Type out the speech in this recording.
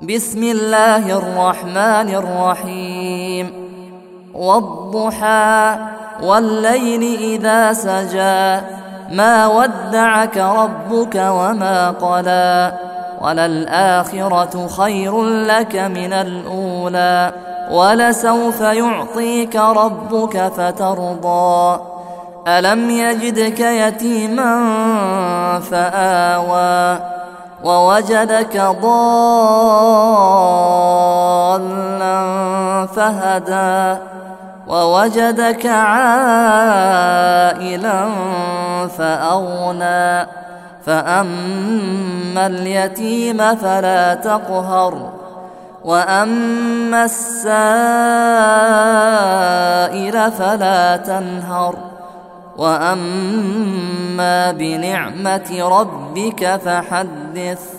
بسم الله الرحمن الرحيم والضحى والليل إذا سجى ما ودعك ربك وما قلى وللآخرة خير لك من الأولى ولسوف يعطيك ربك فترضى ألم يجدك يتيما فآوى ووجدك ضالا فهدى ووجدك عائلا فأغنى فأما اليتيم فلا تقهر وأما السائل فلا تنهر وأما بنعمة ربك فحدث